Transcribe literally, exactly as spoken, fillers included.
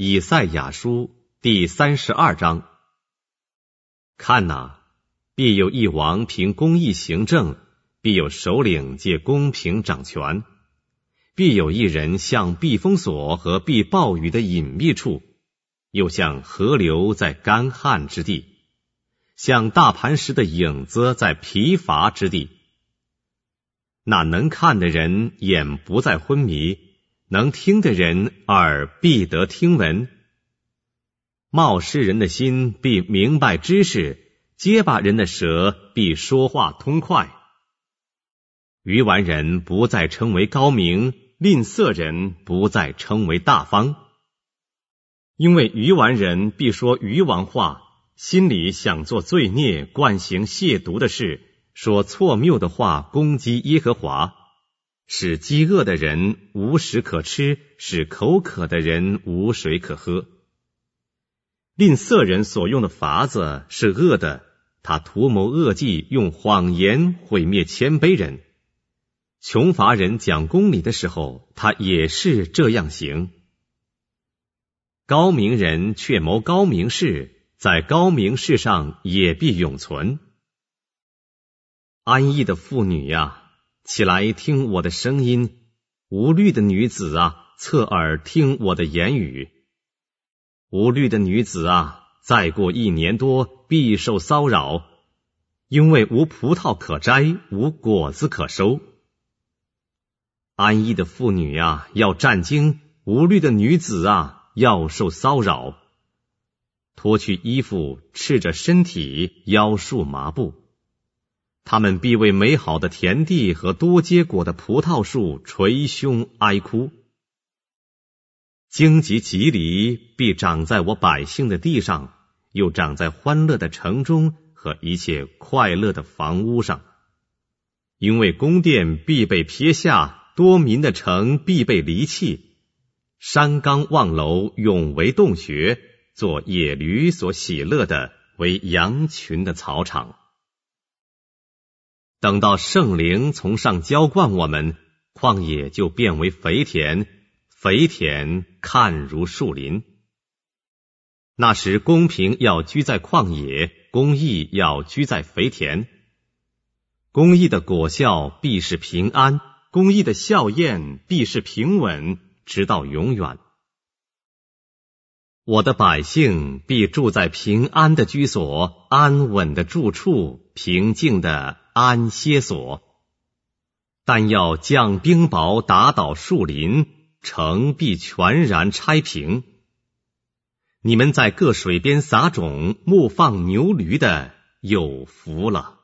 以赛亚书第三十二章。看哪，必有一王凭公义行政，必有首领借公平掌权，必有一人像避风所和避暴雨的隐秘处，又像河流在干旱之地，像大磐石的影子在疲乏之地。那能看的人眼不再昏迷，能听的人耳必得听闻。冒失人的心必明白知识，结巴人的舌必说话通快。愚顽人不再称为高明，吝啬人不再称为大方。因为愚顽人必说愚妄话，心里想做罪孽，惯行亵渎的事，说错谬的话，攻击耶和华，使饥饿的人无食可吃，使口渴的人无水可喝。吝啬人所用的法子是恶的，他图谋恶计，用谎言毁灭谦卑人。穷乏人讲公理的时候，他也是这样行。高明人却谋高明事，在高明事上也必永存。安逸的妇女呀，起来听我的声音；无虑的女子啊，侧耳听我的言语。无虑的女子啊，再过一年多必受骚扰，因为无葡萄可摘，无果子可收。安逸的妇女啊，要战惊；无虑的女子啊，要受骚扰。脱去衣服，赤着身体，腰束麻布。他们必为美好的田地和多结果的葡萄树捶胸哀哭。荆棘蒺藜必长在我百姓的地上，又长在欢乐的城中和一切快乐的房屋上。因为宫殿必被撇下，多民的城必被离弃，山冈望楼永为洞穴，做野驴所喜乐的，为羊群的草场。等到圣灵从上浇灌我们，旷野就变为肥田，肥田看如树林。那时公平要居在旷野，公义要居在肥田。公义的果效必是平安，公义的效验必是平稳，直到永远。我的百姓必住在平安的居所，安稳的住处，平静的安歇所。但要降冰雹，打倒树林，城必全然拆平。你们在各水边撒种，牧放牛驴的有福了。